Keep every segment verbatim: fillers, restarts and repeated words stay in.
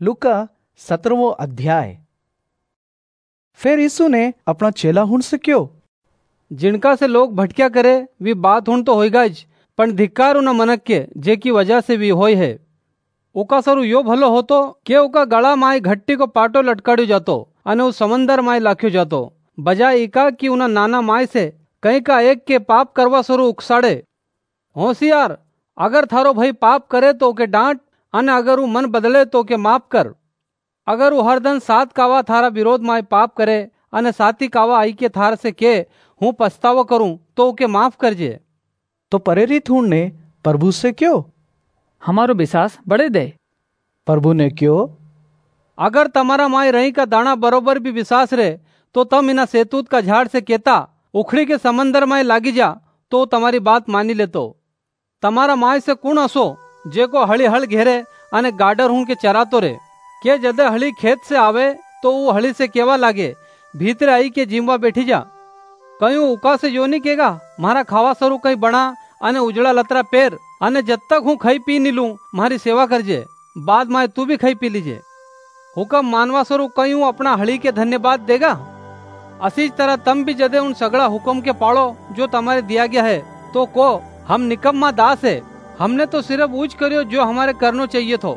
लूका सत्रहवां अध्याय। फिर यीशु ने अपना चेला हुण से क्यों जिनका से लोग भटक्या करे वी बात हुण तो होएगा ज, पण धिक्कार उन मनक के जे की वजह से वी होय है। उका सरू यो भलो होतो के उका गळा माय घट्टी को पाटो लटकाड्यो जातो अने उस समंदर माय लाख्यो जातो, बजाय इका कि उना नाना माय से कई का एक के पाप करवा सरू उकसाड़े। होशियार, अगर थारो भाई पाप करे तो के डांट अने अगर वो मन बदले तो के माफ कर। अगर वो हर दिन सात कावा थारा विरोध माय पाप करे अने साती कावा आई के थार से के हूँ पछतावो करूं तो के माफ करजे। तो प्रेरित हुण ने प्रभु से क्यों हमारो विश्वास बढ़े दे। प्रभु ने क्यों अगर तमारा माय रही का दाना बरोबर भी विश्वास रहे तो तम इना सेतूत का झाड़ से केता उखड़ी के समंदर माय लागी जा तो तुम्हारी बात मानी लेतो। तमारा माय से कुण असो जे को हળી हळ घेरे अने गाडर हूं के चरातो रे के जदे हળી खेत से आवे तो वो हળી से केवा लागे भीतर आई के जीमवा बैठी जा। कयूं उका से यो नहीं केगा मारा खावा सरू कहीं बना अने उजड़ा लतरा पेर अने जब तक हूँ खाई पी नी लूं मारी सेवा करजे, बाद में तू भी खाई पी लीजे। हुकम मानवा सरू कयूं अपना हળી के धन्यवाद देगा। असीज तरह तम भी जदे उन सगड़ा हुक्म के पाड़ो जो तुम्हारे दिया गया है तो को हम निकम्मा दास है, हमने तो सिर्फ ऊंच करियो जो हमारे करनो चाहिए थो।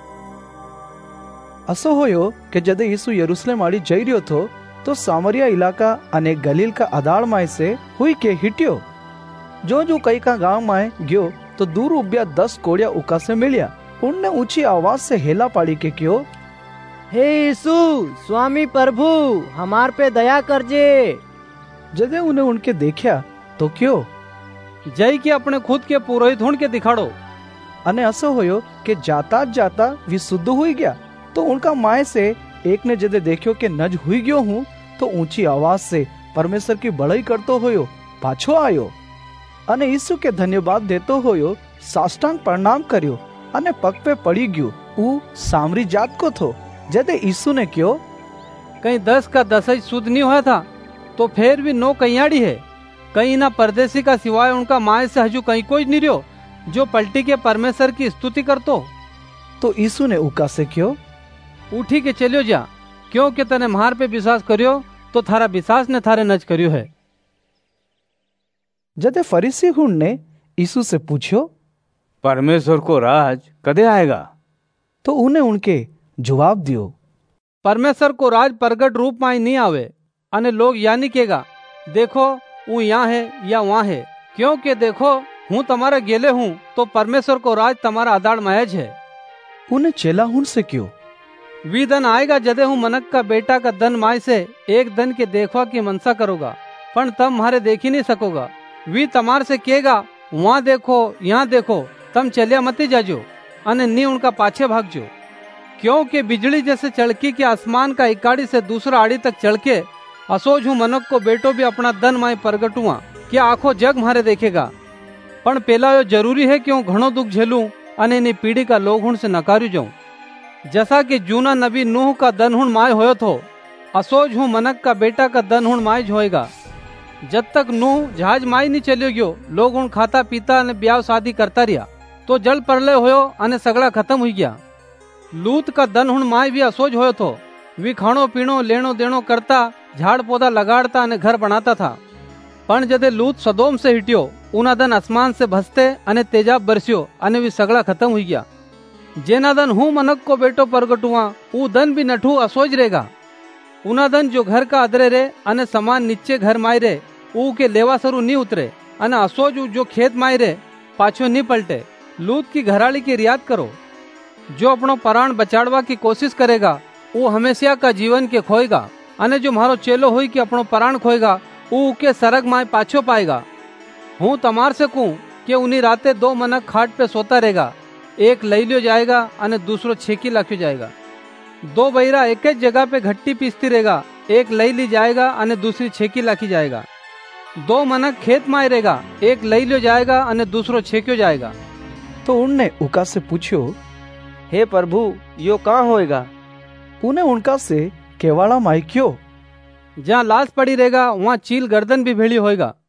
असो होयो के जदे यीशु यरूशलेम आड़ी जई रह्यो थो तो सामरिया इलाका अने गलील का अदाड़ माय से हुई के हिट्यो। जो जो कई का गांव माय गयो तो दूर उब्या दस कोड़िया उका से मिलिया। उनने ऊंची आवाज से हेला पाड़ी के क्यों, हे यीशु स्वामी प्रभु हमार पे दया करजे। जदे उन्हें उनके देखा तो क्यों जय के अपने खुद के पुरोहित हुण के दिखाड़ो। अने असो होयो के जाता जाता वी शुद्ध हुई गया। तो उनका माय से एक ने जदे देखियो के नज हुई गयो हूँ तो ऊंची आवाज से परमेश्वर की बड़ाई करतो होयो पाछो आयो अने यीशु के धन्यवाद देतो होयो साष्टांग प्रणाम करियो अने पग पे पड़ी गयो। ऊ सामरी जात को थो। जदे यीशु ने क्यों कहीं दस का दस ही शुद्ध नहीं हुआ था तो फिर भी नौ कईयाड़ी है। कहीं ना परदेसी का सिवाय उनका माय से हजू कहीं कोई नहीं रहो जो पलटी के परमेश्वर की स्तुति करतो। तो यीशु ने उका से क्यों उठी के चलियो जा, क्योंकि तने मार पे विश्वास करियो तो थारा विश्वास ने थारे नज करियो है। जदे फरीसी हुण ने यीशु से पूछियो परमेश्वर को राज कदे आएगा, तो उन्हें उनके जवाब दियो परमेश्वर को राज प्रगट रूप में नहीं आवे अने लोग या नहीं केगा देखो वो यहाँ है या वहाँ है, क्योंकि देखो हूँ तुम्हारा गेले हूँ तो परमेश्वर को राज तुम्हारा आदाड़ महज है। उन्हें चेला हुण से क्यों वी दन आएगा जदे हूँ मनक का बेटा का दन माय से एक दन के देखवा की मनसा करोगा पण तम मारे देख ही नहीं सकोगा। वी तमार से केगा वहाँ देखो यहाँ देखो, तम चलिया मती जाजो अने नी उनका पाछे भागजो। क्योंकि बिजली जैसे चड़की के आसमान का इकाड़ी से दूसरा आड़ी तक चढ़के असोज हूँ मनक को बेटो भी अपना दन माय प्रगट हुआ कि आखो जग मारे देखेगा। पण पेला यो जरूरी है क्यों घणो दुख झेलूं अने नी पीढ़ी का लोग हुण से नकार्यु जाऊं। जैसा कि जूना नबी नूह का दन हुण माय होयो थो असोज हूँ मनक का बेटा का दन हुण माय होएगा। जब तक नूह जहाज माय नहीं चलियो गयो लोग हुण खाता पीता अने ब्याह शादी करता रिया तो जल प्रलय होयो अने सगड़ा खत्म हुई गया। लूत का दन हुण माय भी असोज होयो थो। वी खाणो पीणो लेणो देणो करता झाड़ पौधा लगाड़ता अने घर बनाता था। पण जदे लूत सदोम से हिटियो उना दन आसमान से भसते अने तेजाब बरस्यो अने वी सगड़ा खत्म हुई गया। जेना दन हूँ मनक को बेटो प्रगट हुआ ऊ दन भी नठू असोज रहेगा। उना दन जो घर का अदरे रे अने समान नीचे घर माय रे ऊ के लेवा सरू नहीं उतरे अने असोज जो खेत माय रे पाछो नहीं पलटे। लूत की घराली की रियाद करो। जो अपनो प्राण बचाड़वा की कोशिश करेगा वो हमेशा का जीवन के खोएगा अने जो मारो चेलो होई कि अपनो प्राण खोएगा ऊ के सरग माय पाछो पाएगा। हूँ तमार से कहूं कि उन्हीं राते दो मनक खाट पे सोता रहेगा, एक लई लियो जाएगा अने दूसरो छेकी लाख्यो जाएगा। दो बहिरा एक एक जगह पे घट्टी पीसती रहेगा, एक लई ली जाएगा अने दूसरी छेकी लाखी जाएगा। दो मनक खेत माय रहेगा, एक लई लियो जाएगा अने दूसरो छेक्यो जाएगा। तो उनने उका से पूछ्यो हे प्रभु यो कहाँ होएगा। उन्हें उनका से केवाड़ा माय क्यों जहाँ लाश पड़ी रहेगा वहाँ चील गर्दन भी भेड़ी होएगा।